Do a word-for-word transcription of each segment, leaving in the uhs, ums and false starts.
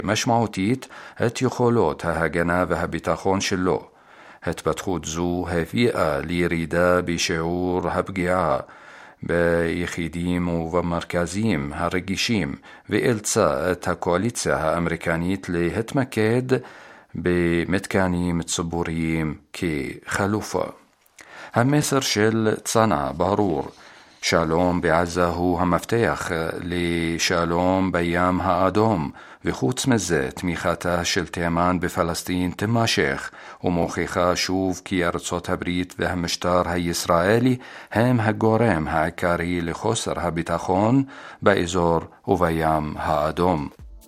משמעותית את יכולות ההגנה והביטחון שלו. התפתחות זו הביאה לירידה בשיעור הפגיעה ביחידים ובמרכזים הרגישים, ואילצה את הקואליציה האמריקנית להתמקד במתקנים ציבוריים כחלופה. המסר של צנע ברור: שלום בעזה הוא המפתח לשלום בים האדום, וחוץ מזה תמיכתה של תימן בפלסטין תמשך, ומוכיחה שוב כי ארצות הברית והמשטר הישראלי הם הגורם העיקרי לחוסר הביטחון באזור ובים האדום.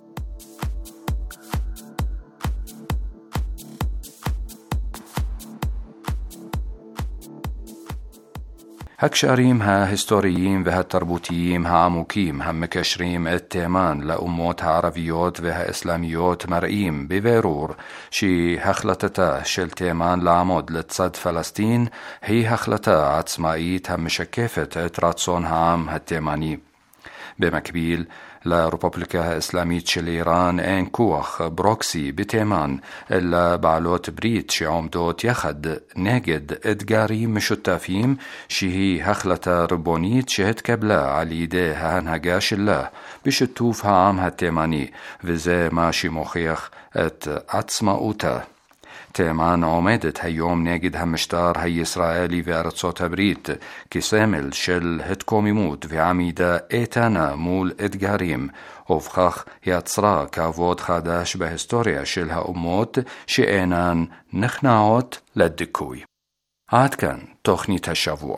הקשרים ההיסטוריים והתרבותיים העמוקים המקשרים את תימן לאומות הערביות והאסלאמיות מראים בבירור שהחלטתה של תימן לעמוד לצד פלסטין היא החלטה עצמאית המשקפת את רצון העם התימני. במקביל, לרפובליקה האסלאמית של איראן אין כוח ברוקסי בתימן, אלא בעלות ברית שעומדות יחד נגד אתגרים משותפים, שהיא החלטה ריבונית שהתקבלה על ידי ההנהגה שלה בשיתוף העם התימני, וזה מה שמוכיח את עצמאותה. תימן עומדת היום נגד המשטר הישראלי וארצות הברית כסמל של התקוממות ועמידה איתנה מול אתגרים, ובכך יצרה כבוד חדש בהיסטוריה של האומות שאינן נכנעות לדיכוי. עד כאן תוכנית השבוע.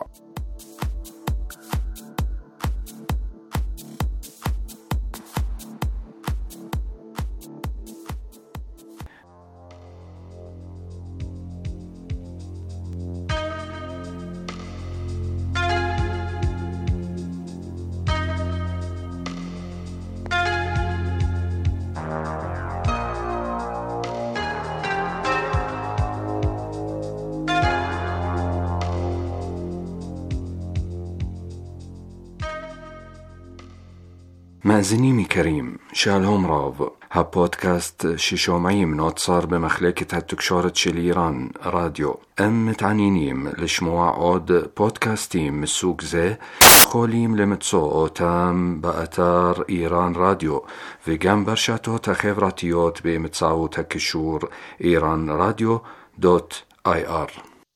מאזינים יקרים, שלום רב. הפודקאסט ששומעים נוצר במחלקת התקשורת של איראן, רדיו. אם מתעניינים לשמוע עוד פודקאסטים מסוג זה, יכולים למצוא אותם באתר איראן רדיו, וגם ברשתות החברתיות באמצעות הקישור איראן רדיו דוט איי אר.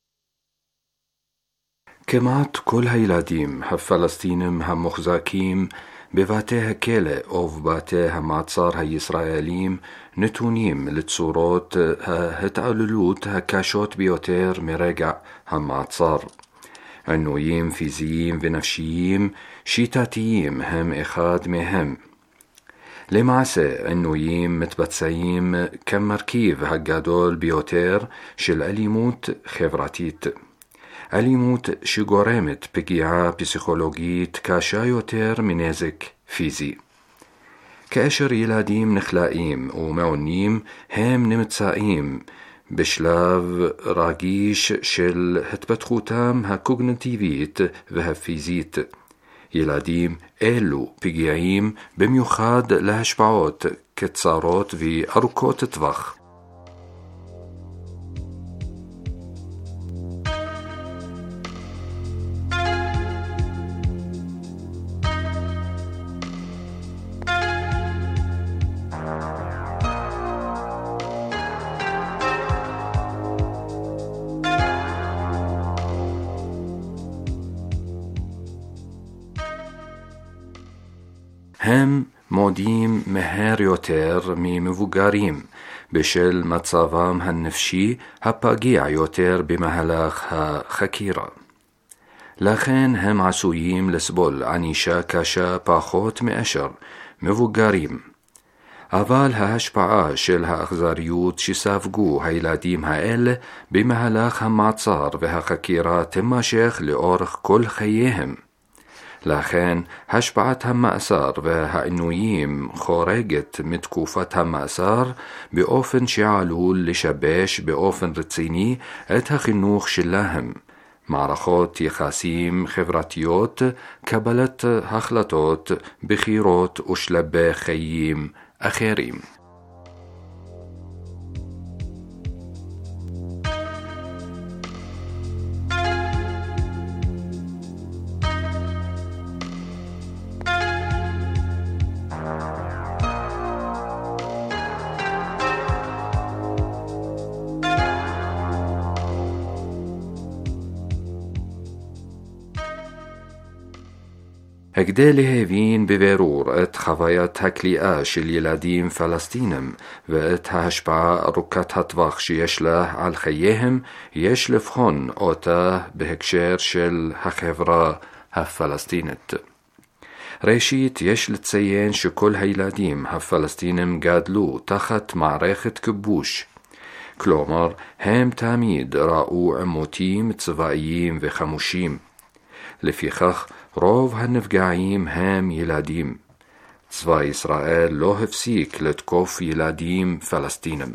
כמעט כל הילדים הפלסטינים המוחזקים בבתי הכלא או בבתי המעצר הישראלים נתונים לצורות ההתעללות הקשות ביותר מרגע המעצר. עינויים פיזיים ונפשיים שיטתיים הם אחד מהם. למעשה, עינויים מתבצעים כמרכיב הגדול ביותר של אלימות חברתית. אלימות שגורמת פגיעה פסיכולוגית קשה יותר מנזק פיזי. כאשר ילדים נכלאים ומעונים, הם נמצאים בשלב רגיש של התפתחותם הקוגניטיבית והפיזית. ילדים אלו פגיעים במיוחד להשפעות קצרות וארוכות טווח. הם מודים מהר יותר ממבוגרים בשל מצבם הנפשי הפגיע יותר במהלך החקירה. לכן הם עשויים לסבול ענישה קשה פחות מאשר מבוגרים. אבל ההשפעה של האכזריות שספגו הילדים האלה במהלך המעצר והחקירה תמשך לאורך כל חייהם. לכן השפעת המאסר והעינויים חורגת מתקופת המאסר באופן שעלול לשבש באופן רציני את החינוך שלהם, מערכות יחסים חברתיות, קבלת החלטות, בחירות ושלבי חיים אחרים. هكدا لهيفين ببرور ات خوايات هكليئة شل يلاديم فلسطينم وات هاشبع ركات هطبخ شيشله على خيهم يشلفخون اوتا بهكشير شل هخفرا هفلسطينت. ريشيت يشل تسيين شكل هيلاديم هفلسطينم قادلو تخت معركة كبوش، كلومر هم تاميد راؤوع موتيم تسفائيين وخموشيم، لفيخخ روف هالنفقاعيم هم يلاديم، تسفا إسرائيل لو هفسيك لتكوف يلاديم فلسطينم.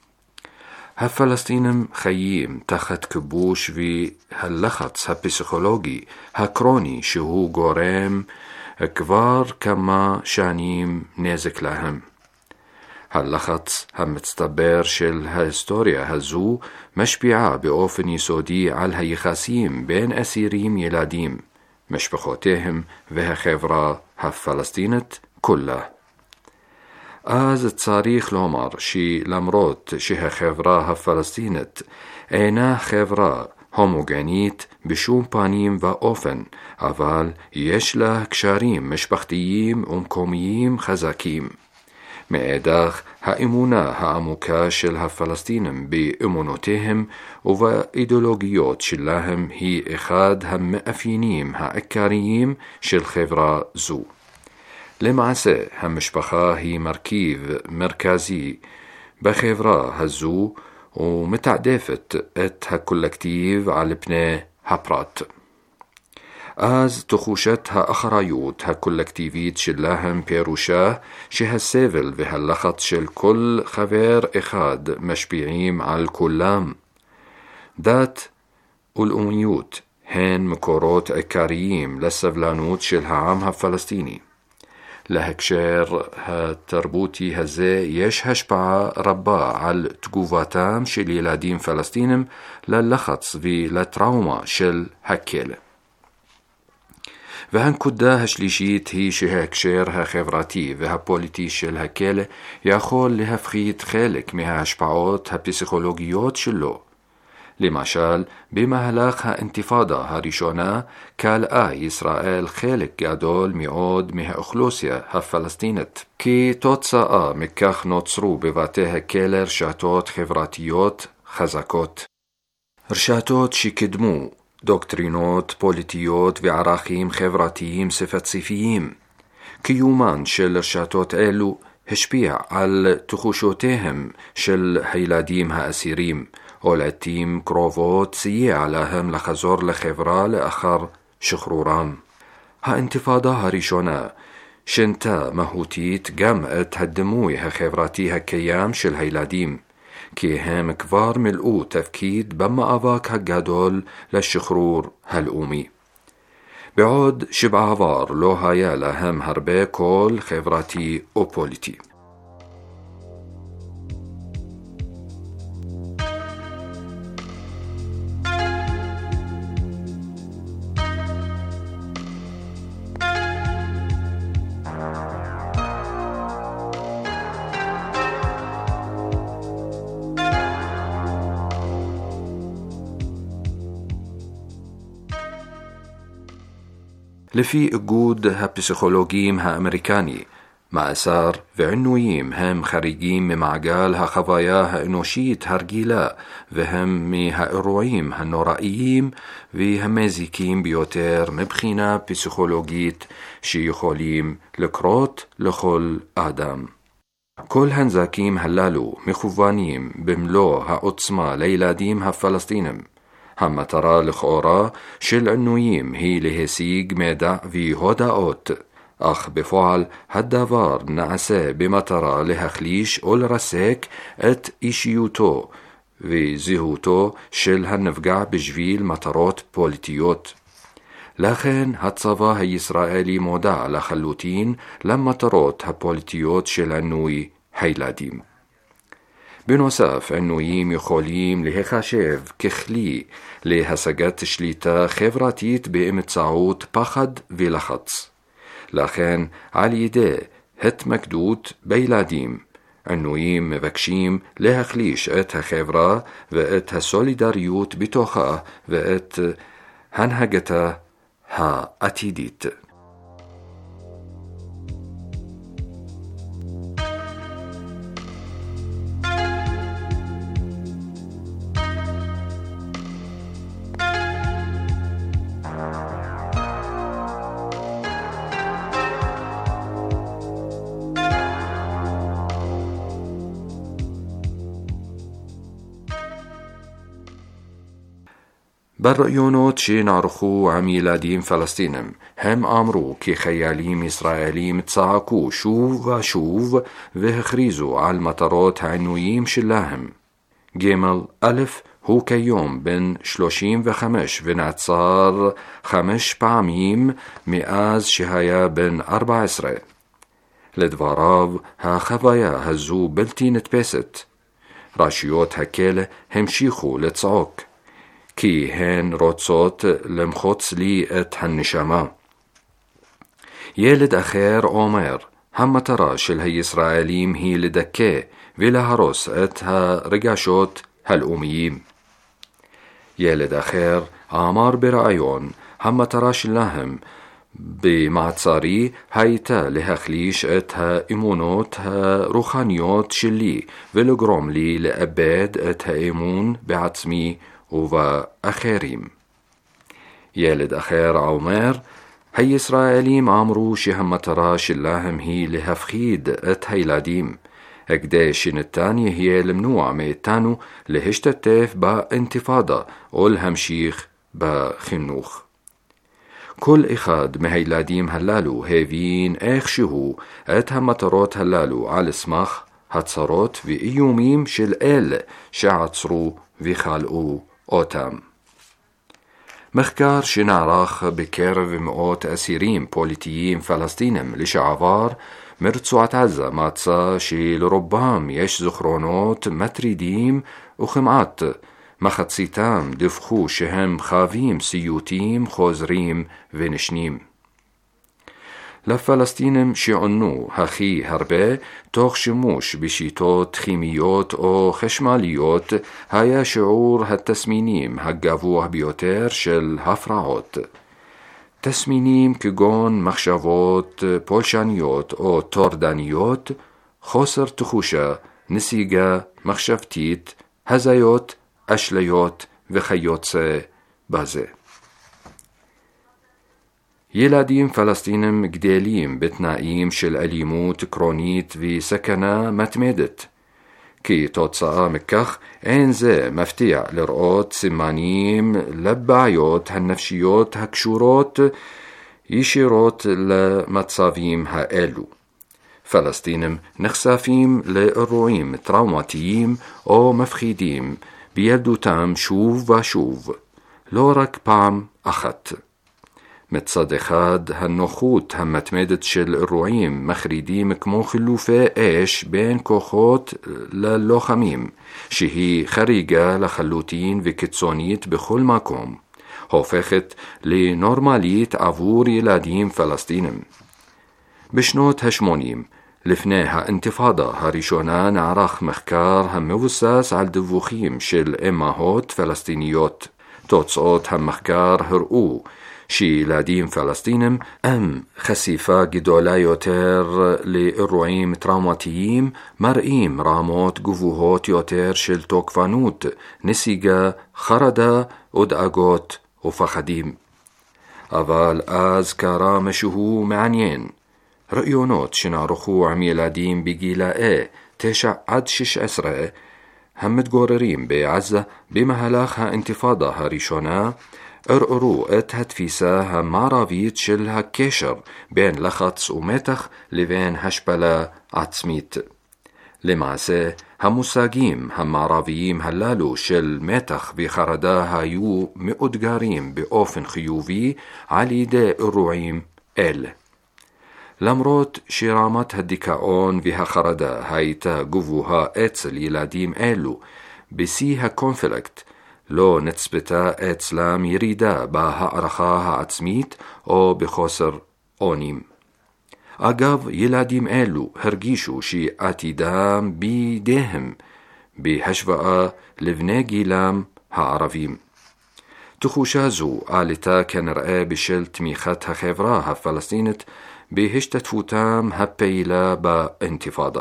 هفلسطينم خييم تخت كبوش في هاللخص هبسيخولوجي هكروني شهو قوريم كبار كما شانيم نيزك لهم. هاللخص هم متستبر شل هالستوريا هزو مشبيعة بأوفن يسودي على هيخاسيم بين أسيريم يلاديم مش بخوتهم وها خبرة هفلسطينت كلها. آز تصاريخ لومر شي لمروت شي خبرة هفلسطينت اينا خبرة هوموغانيت بشوم بانيم و أوفن أفال يشله كشاريم مشبختييم ومكومييم خزاكيم. مئداخ هائمونا هاموكا شل هفلسطينم بإمونوتهم وإيدولوجيوت شلاهم هي إخاد هم أفينيم هأكارييم شل خبرة زو. لمعسى هم مشبخا هي مركيب مركزي بخبرة هزو ومتعدفت ات هكولكتيف على بني هبرات. آز تخوشتها أخرايوت هكولكتيفيت شلاهم بيروشاه شه السيفل بهاللخط شل كل خبير إخاد مشبيعيم على الكلام. دات والأميوت هين مكوروت أكارييم للسفلانوت شلها عامها فلسطيني. لهكشير هالتربوتي هزي يش هشبع ربا على تقوفاتام شل يلاديم فلسطينم للخص في لتراوما شل هكيل. وهن كدا هشليشيت هي شهكشير ها خبراتي وها بوليتي شل هكيل ياخول لها فخيت خالك مها هشبعوت ها بسيخولوجيوت شلو. لماشال بمهلاقها انتفاضة هاريشونا كالآ إسرائيل خالك قادول ميعود مها أخلوسيا هفلسطينت كي توتسا مكاخ نوتصرو بواتيها كيلر شاتوت خبراتيوت خزاكوت رشاتوت شكدمو دوكترينوت بوليتيوت وعراقيم خبراتيم صفتسيفيين كيومان شل رشاتوت إلو هشبيع على تخوشوتهم شل هيلاديم هأسيريم أولاتيم كروفوت سيئ علىهم لخزور لخبرة لأخر شخروران. ها انتفاضة هاريشونا شنتا مهوتيت قامت هدموي ها خبراتي ها كيام شل هيلاديم كي هم كفار ملقو تفكيد بما أفاك ها قادول للشخرور هالأومي. بعود شبع عفار لو هايا لهم هربي كول خبراتي أو بوليتي. لفي اجود ها بسيخولوجيم ها امريكاني مع اسار وعنويم هم خارجيم ممعقال ها خوايا ها انوشيت هرجيلا وهم مي ها اروعيم ها نورائيم وهمازيكيم بيوتر مبخينا بسيخولوجيت شي يخوليم لكروت لخل آدم. كل هنزاكيم هلالو مخوانيم بملو ها أطسما ليلاديم ها فلسطينم هم ترى لخورا شل عنويم هي لهسيق ميدع في هداوت أخ بفعل هالدافار نعسى بمطرة لهخليش أول رسيك ات إيشيوتو في زيهوتو شل هالنفقع بجويل مطرات بوليتيوت. لكن هتصفا هي إسرائيلي مودع لخلوتين لما تروت هالبوليتيوت شل عنوي هيلاديم. بنوساف عنويم يخوليم لهخاشيف كخلي لهسجات شليتا خبراتيت بإمتساعوت بخد ولخص. لكن على يدي هت مكدوت بيلاديم عنويم مبكشيم لهخليش اتها خبرة واتها سوليداريوت بتوخا وات هنهجتا ها أتيديت. بالرأيونات שנערכו עם ילדים פלסטינים, הם אמרו כי חיילים ישראלים צעקו שוב ושוב והכריזו על מטרות העינויים שלהם. ג' א' הוא כיום בן שלושים וחמש ונעצר חמש פעמים מאז שהיה בן ארבע עשרה. לדבריו, החוויה הזו בלתי נתפסת. רשויות הכלא המשיכו לצעוק, כי הן רוצות למחוץ לי את הנשמה. ילד אחר אומר, המטרה של הישראלים היא לדכא ולהרוס את הרגשות הלאומיים. ילד אחר אמר ברעיון, המטרה שלהם במעצרי הייתה להחליש את האמונות הרוחניות שלי ולגרום לי לאבד את האמון בעצמי ובאחרים. ילד אחר אומר, הישראלים אמרו שהמטרה שלהם היא להפחיד את הילדים, כדי שניתן יהיה למנוע מאיתנו להשתתף באינתיפאדה או להמשיך בחינוך. כל אחד מהילדים הללו הבין איכשהו את המטרות הללו על סמך הצהרות ואיומים של אלה שעצרו וחלאו אותם. מחקר שנערך בקרב מאות אסירים פוליטיים פלסטינים לשעבר מרצועת עזה מצא שלרובם יש זיכרונות מטרידים וכמעט מחציתם דיווחו שהם חווים סיוטים חוזרים ונשנים. לפלסטינים שעונו הכי הרבה תוך שימוש בשיטות כימיות או חשמליות היה שיעור התסמינים הגבוה ביותר של הפרעות. תסמינים כגון מחשבות פולשניות או טורדניות, חוסר תחושה, נסיגה מחשבתית, הזיות, אשליות וכיוצא בזה. ילדים פלסטינים גדלים בתנאים של אלימות קרונית וסכנה מתמדת. כתוצאה מכך אין זה מפתיע לראות סימנים לבעיות הנפשיות הקשורות ישירות למצבים האלו. פלסטינים נחשפים לאירועים טראומטיים או מפחידים בילדותם שוב ושוב, לא רק פעם אחת. מצד אחד, הנוחות המתמדת של אירועים מחרידים כמו חילופי אש בין כוחות ללוחמים, שהיא חריגה לחלוטין וקיצונית בכל מקום, הופכת לנורמלית עבור ילדים פלסטינים. בשנות ה-שמונים, לפני האינתיפאדה הראשונה, נערך מחקר המבוסס על דיווחים של אמהות פלסטיניות. תוצאות המחקר הראו שילדים פלסטינים עם חשיפה גדולה יותר לאירועים טראומטיים מראים רמות גבוהות יותר של תוקפנות, נסיגה, חרדה ודאגות ופחדים. אבל אז קרה משהו מעניין. ראיונות שנערכו עם ילדים בגילאי תשע עד שש עשרה המתגוררים בעזה במהלך האינתיפאדה הראשונה ערערו את התפיסה המערבית של הקשר בין לחץ ומתח לבין השפלה עצמית. למעשה, המושגים המערביים הללו של מתח וחרדה היו מאותגרים באופן חיובי על ידי אירועים אלה. למרות שרמת הדיכאון והחרדה הייתה גבוהה אצל ילדים אלו, בשיא הקונפליקט לא נצפתה אצלם ירידה בהערכה העצמית או בחוסר אונים. אגב, ילדים אלו הרגישו שעתידם בידיהם בהשוואה לבני גילם הערבים. תחושה זו עלתה כנראה בשל תמיכת החברה הפלסטינית בהשתתפותם הפעילה באינתיפאדה.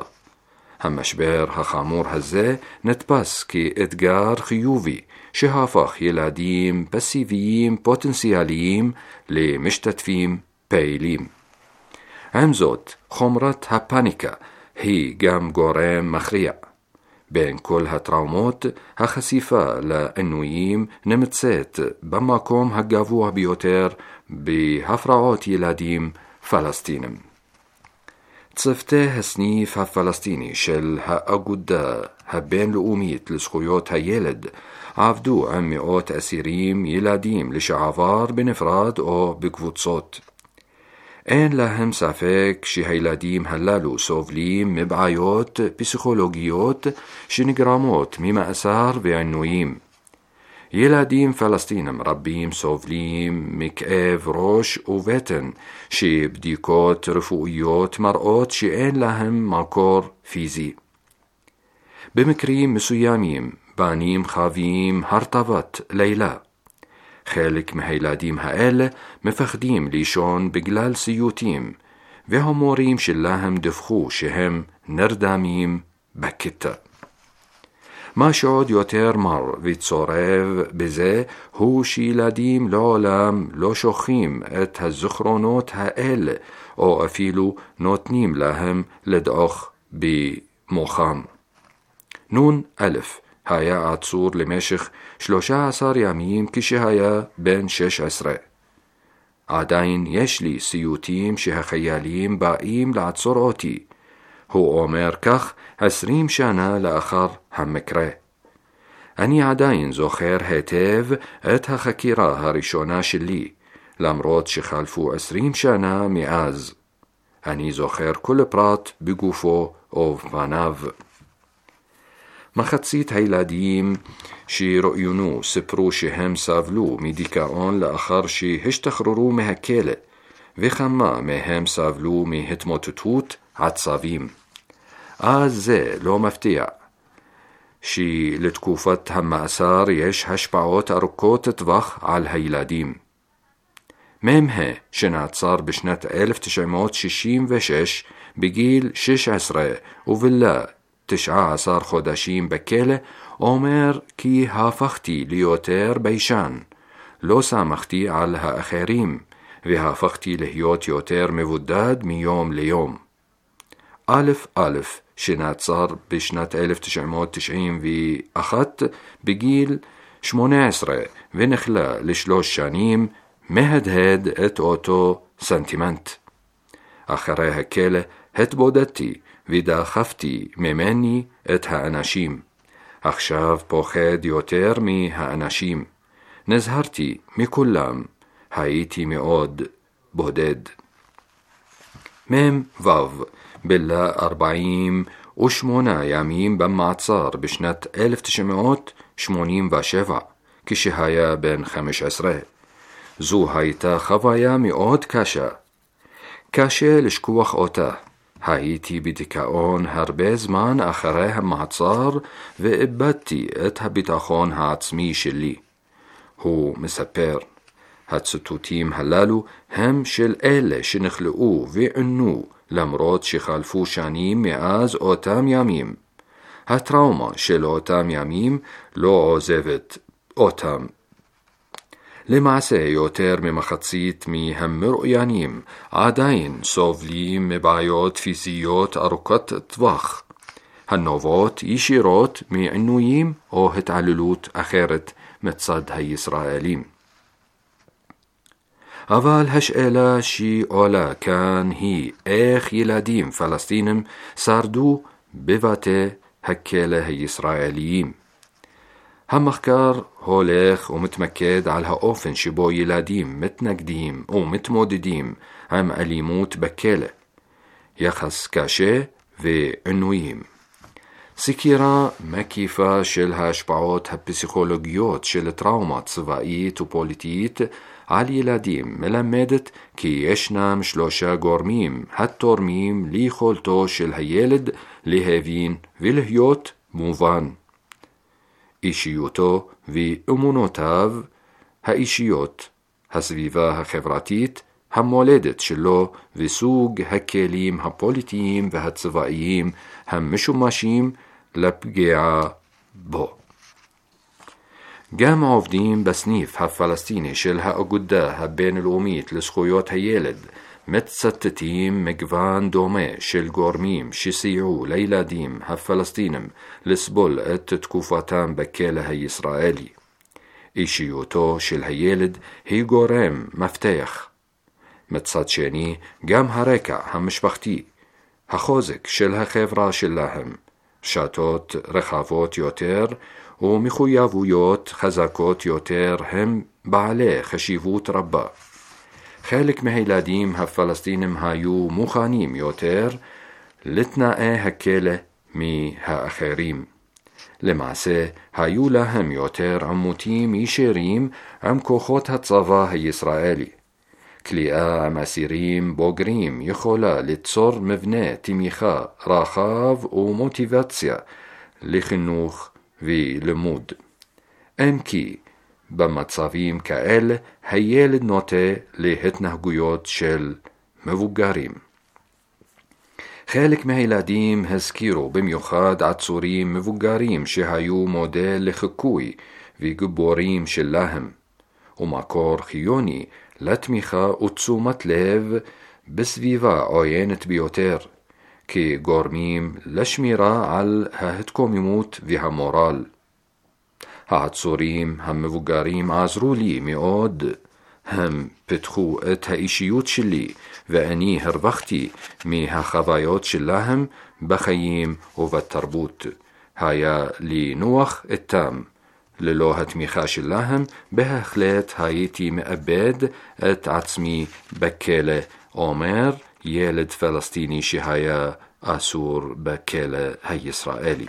המשבר החמור הזה נתפס כאתגר חיובי שהפך ילדים פסיביים פוטנציאליים למשתתפים פעילים. עם זאת, חומרת הפאניקה היא גם גורם מכריע. בין כל הטראומות, החשיפה לעינויים נמצאת במקום הגבוה ביותר בהפרעות ילדים פלסטינים. צוותי הסניף הפלסטיני של האגודה הבינלאומית לזכויות הילד עבדו עם מאות אסירים ילדים לשעבר בנפרד או בקבוצות. אין להם ספק שהילדים הללו סובלים מבעיות פסיכולוגיות שנגרמות ממאסר ועינויים. ילדים פלסטינים רבים סובלים מכאב ראש ובטן שבדיקות רפואיות מראות שאין להם מקור פיזי. במקרים מסוימים בנים חווים הרטבת לילה. חלק מהילדים האלה מפחדים לישון בגלל סיוטים, והמורים שלהם דווחו שהם נרדמים בכיתה. מה שעוד יותר מר וצורב בזה הוא שילדים לעולם לא שוכחים את הזיכרונות האלה או אפילו נותנים להם לדעוך במוחם. נון א' היה עצור למשך שלושה עשר ימים כשהיה בן שש עשרה. עדיין יש לי סיוטים שהחיילים באים לעצור אותי. הוא אומר כך עשרים שנה לאחר המקרה. אני עדיין זוכר היטב את החקירה הראשונה שלי, למרות שחלפו עשרים שנה מאז. אני זוכר כל פרט בגופו ובפניו. מחצית הילדים שראוינו סיפרו שהם סבלו מדיכאון לאחר שהשתחררו מהכלא, וכמה מהם סבלו מהתמוטטות עצבים. אז זה לא מפתיע שלתקופת המאסר יש השפעות ארוכות טווח על הילדים. ממחה שנעצר בשנת אלף תשע מאות שישים ושש בגיל שש עשרה ובילה תשעה עשר חודשים בכלא, אומר כי הפכתי ליותר ביישן, לא סמכתי על האחרים, והפכתי להיות יותר מבודד מיום ליום. א' א' שנעצר בשנת אלף תשע מאות תשעים ואחת בגיל שמונה עשרה ונכלה לשלוש שנים, מהדהד את אותו סנטימנט. אחרי הכלא התבודדתי ודחפתי ממני את האנשים. עכשיו פוחד יותר מהאנשים. נזהרתי מכולם. הייתי מאוד בודד. מם וו בילה ארבעים ושמונה ימים במעצר בשנת אלף תשע מאות שמונים ושבע, כשהיה בן חמש עשרה. זו הייתה חוויה מאוד קשה. קשה לשכוח אותה. הייתי בדיכאון הרבה זמן אחרי המעצר ואיבדתי את הביטחון העצמי שלי. הוא מספר, הציטוטים הללו הם של אלה שנכלאו וענו למרות שחלפו שנים מאז אותם ימים. הטראומה של אותם ימים לא עוזבת אותם. למעשה יותר ממחצית מהמרואיינים עדיין סובלים מבעיות פיזיות ארוכות טווח, הנובעות ישירות מעינויים או התעללות אחרת מצד הישראלים. אבל השאלה שעולה כאן היא איך ילדים פלסטינים שרדו בבתי הכלא הישראליים. המחקר הולך ומתמקד על האופן שבו ילדים מתנגדים ומתמודדים עם אלימות בכלא, יחס קשה ועינויים. סקירה מקיפה של ההשפעות הפסיכולוגיות של טראומה צבאית ופוליטית על ילדים מלמדת כי ישנם שלושה גורמים התורמים ליכולתו של הילד להבין ולהיות מובן. אישיותו ואמונותיו האישיות, הסביבה החברתית, המולדת שלו וסוג הכלים הפוליטיים והצבאיים המשומשים לפגיעה בו. גם עובדים בסניף הפלסטיני של האגודה הבינלאומית לזכויות הילד מתצטטים מגוון דומה של גורמים שסייעו לילדים הפלסטינים לסבול את תקופתם בכלא הישראלי. אישיותו של הילד היא גורם מפתח. מצד שני, גם הרקע המשפחתי, החוזק של החברה שלהם, שתות רחבות יותר ומחויבויות חזקות יותר הם בעלי חשיבות רבה. חלק מהילדים הפלסטינים היו מוכנים יותר לתנאי הכלא מהאחרים. למעשה, היו להם יותר עימותים ישירים עם כוחות הצבא הישראלי. כליאה עם אסירים בוגרים יכולה ליצור מבנה תמיכה רחב ומוטיבציה לחינוך ולימוד. אם כי במצבים כאלה הילד נוטה להתנהגויות של מבוגרים. חלק מהילדים הזכירו במיוחד עצורים מבוגרים שהיו מודל לחיקוי וגיבורים שלהם, ומקור חיוני לתמיכה ותשומת לב בסביבה עוינת ביותר, כגורמים לשמירה על ההתקוממות והמורל. העצורים המבוגרים עזרו לי מאוד, הם פיתחו את האישיות שלי ואני הרווחתי מהחוויות שלהם בחיים ובתרבות. היה לי נוח איתם. ללא התמיכה שלהם בהחלט הייתי מאבד את עצמי בכלא, אומר ילד פלסטיני שהיה אסור בכלא הישראלי.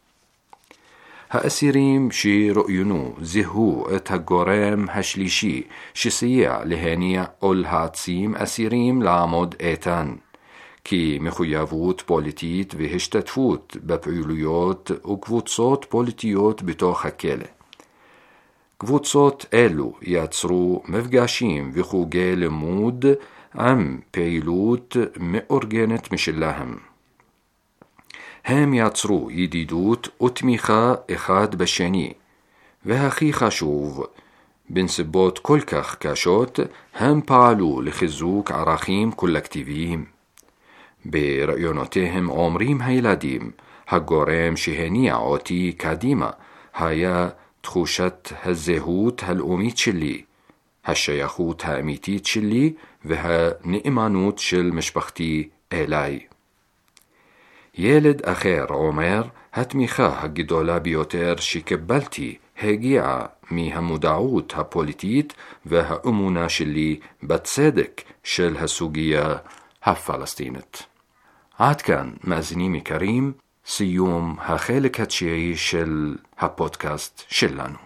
האסירים שראוינו זיהו את הגורם השלישי שסייע להניע או להעצים אסירים לעמוד איתן, כי מחויבות פוליטית והשתתפות בפעילויות וקבוצות פוליטיות בתוך הכלא. קבוצות אלו יצרו מפגשים וחוגי לימוד עם פעילות מאורגנת משלהם. הם יצרו ידידות ותמיכה אחד בשני, והכי חשוב, בנסיבות כל כך קשות, הם פעלו לחיזוק ערכים קולקטיביים. ברעיונותיהם אומרים הילדים, הגורם שהניע אותי קדימה היה תחושת הזהות הלאומית שלי, השייכות האמיתית שלי והנאמנות של משפחתי אליי. ילד אחר אומר, התמיכה הגדולה ביותר שקיבלתי הגיעה מהמודעות הפוליטית והאמונה שלי בצדק של הסוגיה הפלסטינית. עד כאן, מאזינים יקרים, סיום החלק התשיעי של הפודקאסט שלנו.